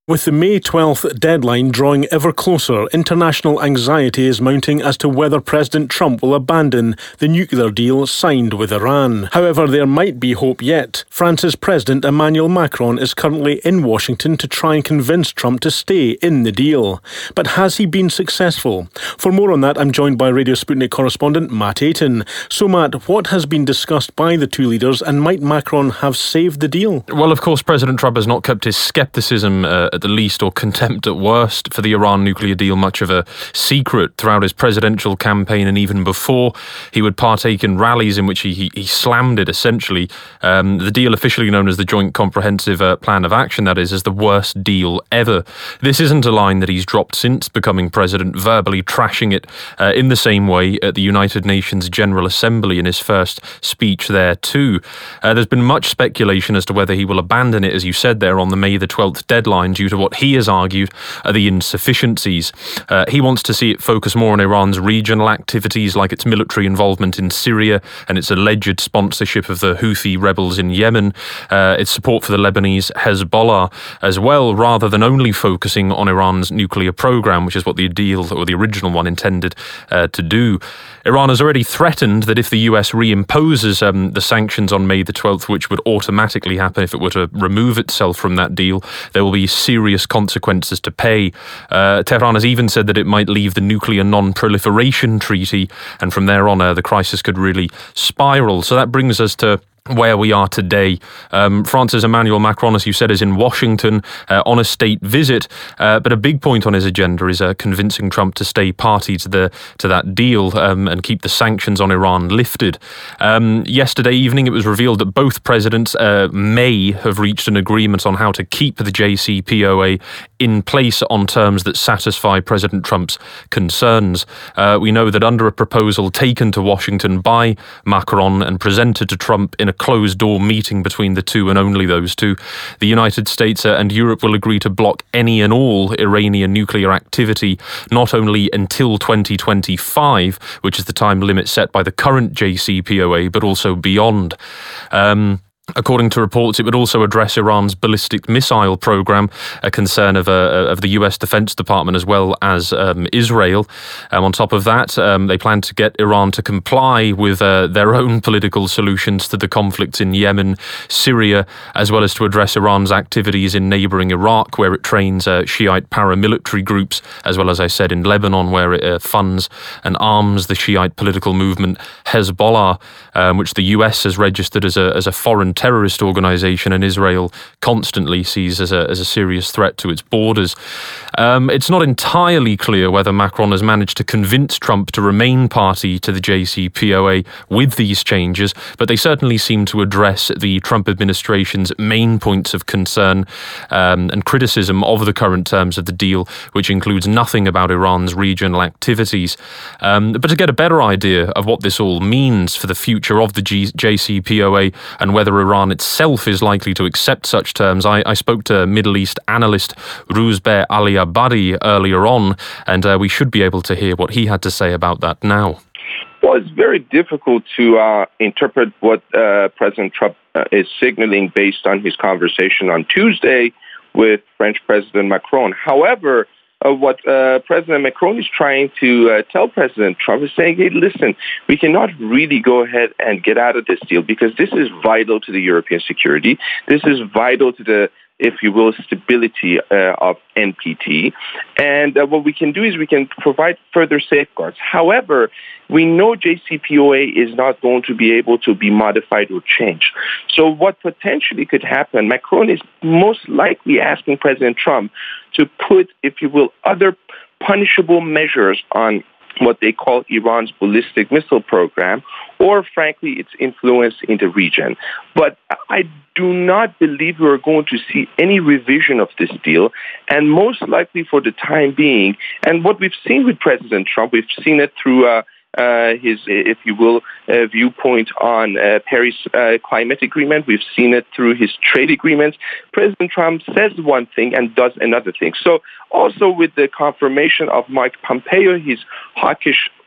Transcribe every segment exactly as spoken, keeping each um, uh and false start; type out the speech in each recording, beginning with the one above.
With the May twelfth deadline drawing ever closer, international anxiety is mounting as to whether President Trump will abandon the nuclear deal signed with Iran. However, there might be hope yet. France's President Emmanuel Macron is currently in Washington to try and convince Trump to stay in the deal. But has he been successful? For more on that, I'm joined by Radio Sputnik correspondent Matt Ayton. So Matt, what has been discussed by the two leaders, and might Macron have saved the deal? Well, of course, President Trump has not kept his scepticism uh, at the least, or contempt at worst, for the Iran nuclear deal much of a secret. Throughout his presidential campaign and even before, he would partake in rallies in which he, he, he slammed it, essentially. Um, the deal, officially known as the Joint Comprehensive uh, Plan of Action, that is, as the worst deal ever. This isn't a line that he's dropped since becoming president, verbally trashing it uh, in the same way at the United Nations General Assembly in his first speech there too. Uh, there's been much speculation as to whether he will abandon it, as you said there, on the May the twelfth deadline, due to what he has argued are the insufficiencies. Uh, he wants to see it focus more on Iran's regional activities, like its military involvement in Syria and its alleged sponsorship of the Houthi rebels in Yemen, uh, its support for the Lebanese Hezbollah as well, rather than only focusing on Iran's nuclear program, which is what the deal, or the original one, intended uh, to do. Iran has already threatened that if the U S reimposes um, the sanctions on May the twelfth, which would automatically happen if it were to remove itself from that deal, there will be serious consequences to pay. Uh, Tehran has even said that it might leave the nuclear non-proliferation treaty, and from there on, uh, the crisis could really spiral. So that brings us to where we are today. Um, France's Emmanuel Macron, as you said, is in Washington uh, on a state visit, uh, but a big point on his agenda is uh, convincing Trump to stay party to the to that deal um, and keep the sanctions on Iran lifted. Um, yesterday evening, it was revealed that both presidents uh, may have reached an agreement on how to keep the J C P O A in place on terms that satisfy President Trump's concerns. Uh, we know that under a proposal taken to Washington by Macron and presented to Trump in a closed-door meeting between the two and only those two, the United States and Europe will agree to block any and all Iranian nuclear activity, not only until twenty twenty-five, which is the time limit set by the current J C P O A, but also beyond. Um, According to reports, it would also address Iran's ballistic missile program, a concern of, uh, of the U S Defense Department as well as um, Israel. Um, on top of that, um, they plan to get Iran to comply with uh, their own political solutions to the conflicts in Yemen, Syria, as well as to address Iran's activities in neighbouring Iraq, where it trains uh, Shiite paramilitary groups, as well as I said in Lebanon, where it uh, funds and arms the Shiite political movement Hezbollah, um, which the U S has registered as a as a foreign terrorist organisation, and Israel constantly sees as a as a serious threat to its borders. Um, it's not entirely clear whether Macron has managed to convince Trump to remain party to the J C P O A with these changes, but they certainly seem to address the Trump administration's main points of concern um, and criticism of the current terms of the deal, which includes nothing about Iran's regional activities. Um, but to get a better idea of what this all means for the future of the G- J C P O A and whether Iran itself is likely to accept such terms, I, I spoke to Middle East analyst Rouzbeh Aliabadi earlier on, and uh, we should be able to hear what he had to say about that now. Well, it's very difficult to uh, interpret what uh, President Trump uh, is signaling based on his conversation on Tuesday with French President Macron. However, Uh, what uh, President Macron is trying to uh, tell President Trump is saying, hey, listen, we cannot really go ahead and get out of this deal because this is vital to the European security. This is vital to the, if you will, stability uh, of N P T. And uh, what we can do is we can provide further safeguards. However, we know J C P O A is not going to be able to be modified or changed. So what potentially could happen, Macron is most likely asking President Trump to put, if you will, other punishable measures on what they call Iran's ballistic missile program, or frankly, its influence in the region. But I do not believe we're going to see any revision of this deal, and most likely for the time being, and what we've seen with President Trump, we've seen it through uh, uh, his, if you will, uh, viewpoint on uh, Paris uh, climate agreement. We've seen it through his trade agreements. President Trump says one thing and does another thing. So also with the confirmation of Mike Pompeo, his hawkish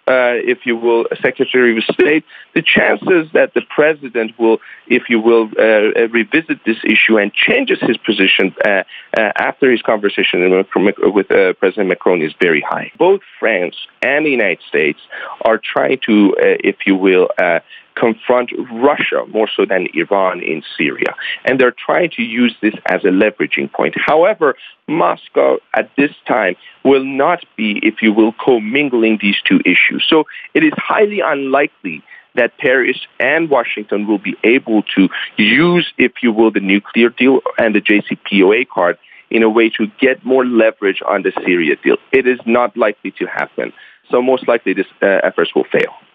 uh, if you will, Secretary of State, the chances that the president will, if you will, uh, revisit this issue and changes his position uh, uh, after his conversation with uh, President Macron is very high. Both France and the United States are trying to, uh, if you will, uh, confront Russia more so than Iran in Syria. And they're trying to use this as a leveraging point. However, Moscow at this time will not be, if you will, commingling these two issues. So it is highly unlikely that Paris and Washington will be able to use, if you will, the nuclear deal and the J C P O A card in a way to get more leverage on the Syria deal. It is not likely to happen. So most likely, these uh, efforts will fail.